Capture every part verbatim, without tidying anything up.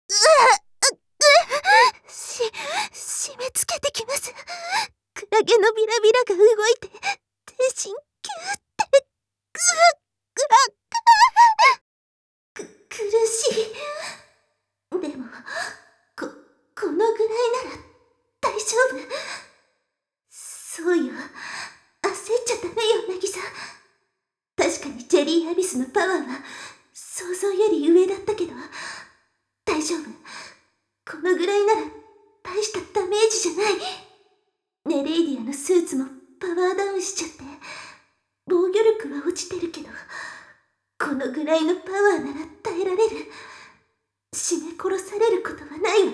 し、締め付けてきます。クラゲのビラビラが動いて、全身キューって、ぐわっぐわっく、苦しい。でも、こ、このぐらいなら大丈夫。そうよ。焦っちゃダメよ、ナギさん。確かにジェリーアビスのパワーは想像より上だったけど、大丈夫。このぐらいなら大したダメージじゃない。ネレイディアのスーツもパワーダウンしちゃって、防御力は落ちてるけど、このぐらいのパワーなら耐えられる。絞め殺されることはないわ。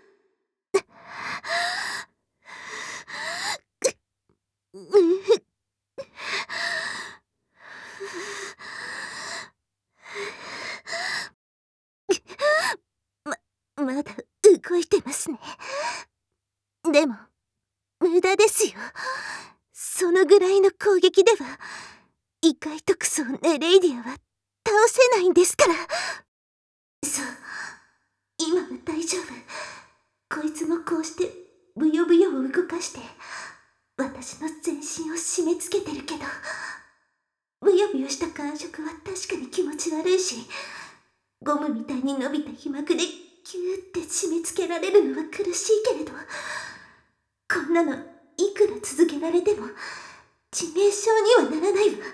ま、まだ動いてますね。でも、無駄ですよ。そのぐらいの攻撃では、異界特装ネレイディアは倒せないんですから。そう、今は大丈夫。こいつもこうしてブヨブヨを動かして私の全身を締め付けてるけど、ブヨブヨした感触は確かに気持ち悪いし、ゴムみたいに伸びた皮膜でキューって締め付けられるのは苦しいけれど、こんなのいくら続けられても致命傷にはならないわ。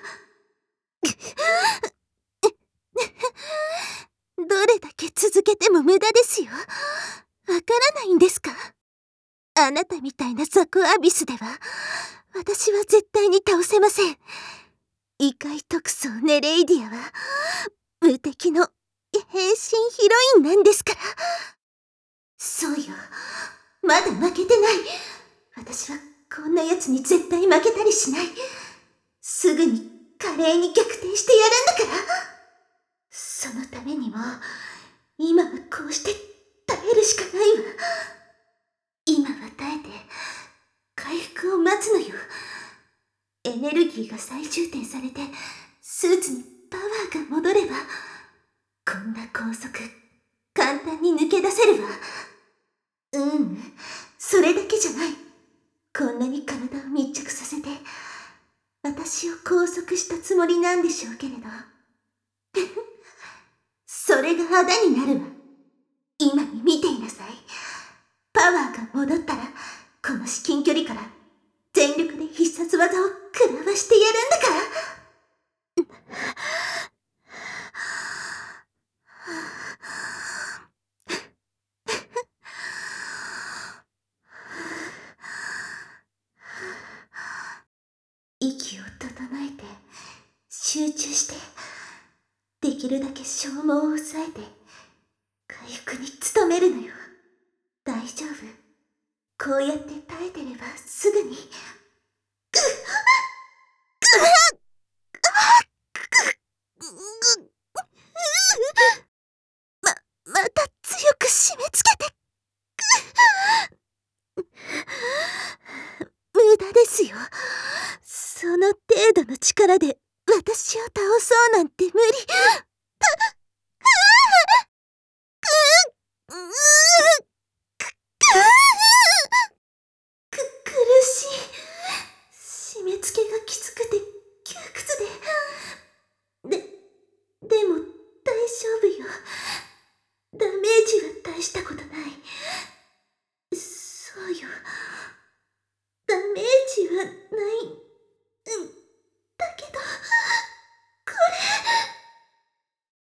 どれだけ続けても無駄ですよ。わからないんですか？あなたみたいなザコアビスでは私は絶対に倒せません。異界特装ネレイディアは無敵の変身ヒロインなんですから。そうよ、まだ負けてない。私はこんな奴に絶対負けたりしない。すぐに華麗に逆転してやるんだから。そのためにも今はこうして耐えるしかないわ。今は耐えて回復を待つのよ。エネルギーが再充填されてスーツにパワーが戻れば、こんな拘束簡単に抜け出せるわ。ううん、それだけじゃない。こんなに体を密着させて私を拘束したつもりなんでしょうけれどそれがあだになるわ。今に見ていなさい。パワーが戻ったらこの至近距離から全力で必殺技を食らわしてやるんだから。息を整えて集中して、できるだけ消耗を抑えて回復に努めるのよ。大丈夫。こうやって耐えてればすぐに。ま、また強く締め付けて。無駄ですよ。その程度の力で私を倒そうなんて無理。く、苦しい。締め付けがきつくて窮屈で。で、でも大丈夫よ。ダメージは大したことない。そうよ。ダメージはない